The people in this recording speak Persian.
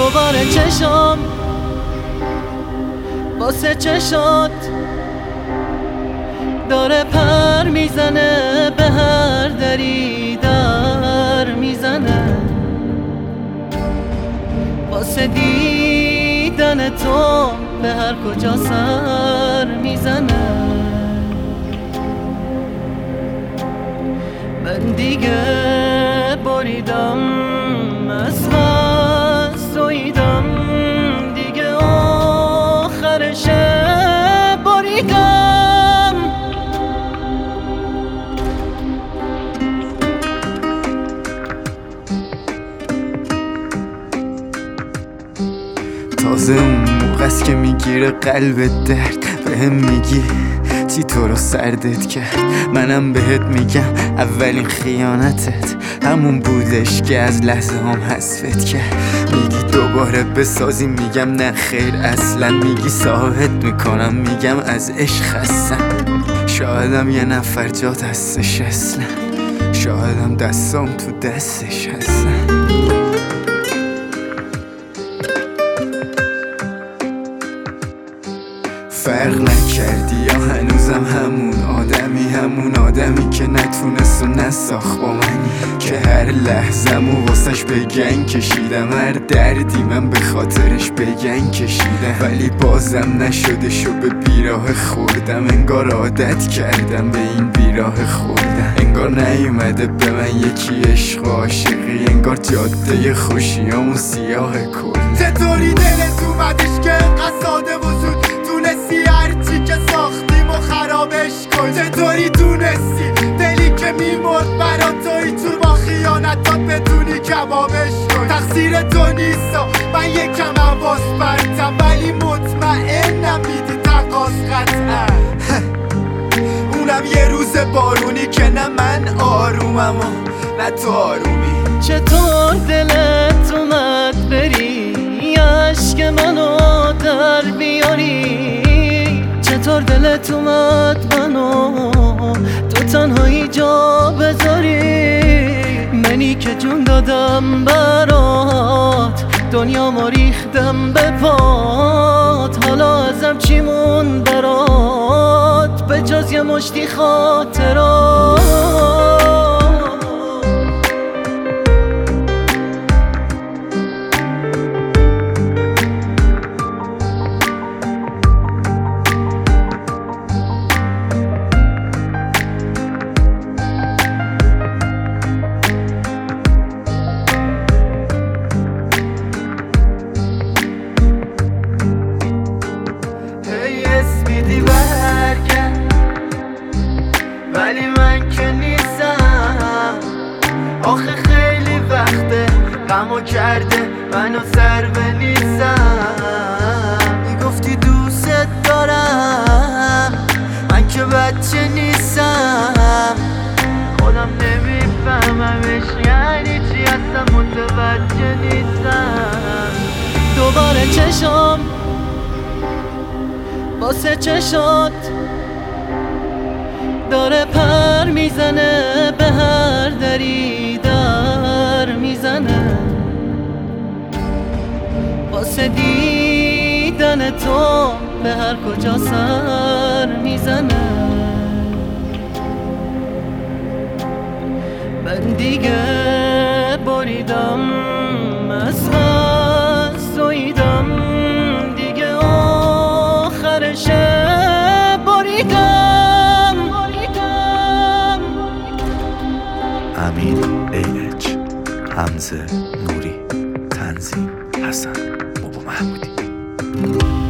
دوباره چشم واسه چشات داره پر میزنه، به هر دری در میزنه، واسه دیدن تو به هر کجا سر میزنه. من دیگه بریدم از بس دویدم، دیگه آخرشه بریدم. تازه اون موقع است که میگیره قلب درد، بهم میگی چی تو رو سردت کرد، منم بهت میگم اولین خیانتت همون بودش که از لحظه هم حذفت کرد. میگی دوباره بسازیم، میگم نه خیر اصلا، میگی ساحت میکنم، میگم از عشق خستم. شایدم یه نفر جا دستش اصلا، شایدم دستام تو دستش هستن. فرق نکردی یا هنوزم همون آدمی که نتونست و نساخت با منی، که هر لحظه‌مو واسش بگن کشیدم، هر دردی من به خاطرش بگن کشیدم، ولی بازم نشدش و به بیراه خوردم. انگار عادت کردم به این بیراه خوردم، انگار نیومده به من یکی عشق و عاشقی، انگار جاده خوشیامون سیاه کل. چطوری دلت اومدش که قصاده و زود تونستی هرچی که ساختیم و خرابش کن؟ چطوری تونستی دلی که میمرد برا توی تو با خیانتات بتونی کبابش کن؟ تقصیر تو نیست و من یکم حواس پرتم، ولی مطمئنم میدی تقاس قطعا. اونم یه روز بارونی که نه من آرومم و نه تو آرومی. چطور دلت اومد بری عشق منو در بیاری؟ چطور دلت اومد منو تو تنهایی جا بذاری؟ منی که جون دادم برات، دنیا ما ریختم به پات، حالا ازم چی مون برات به جز یه مشتی خاطرات؟ ولی من که نیستم، آخه خیلی وقته غمو کرده منو سر بنیسم. میگفتی دوست دارم، من که بچه نیستم، خودم نمیفهممش یعنی چی، اصلا متوجه نیستم. دوباره چشم واسه چشات داره پر میزنه، به هر دری در میزنه، واسه دیدن تو به هر کجا سر میزنه. من دیگه بریدم از بس دویدم، دیگه آخرشه بریدم. امین ایچ، حمزه نوری، تنظیم حسن بابا محمودی.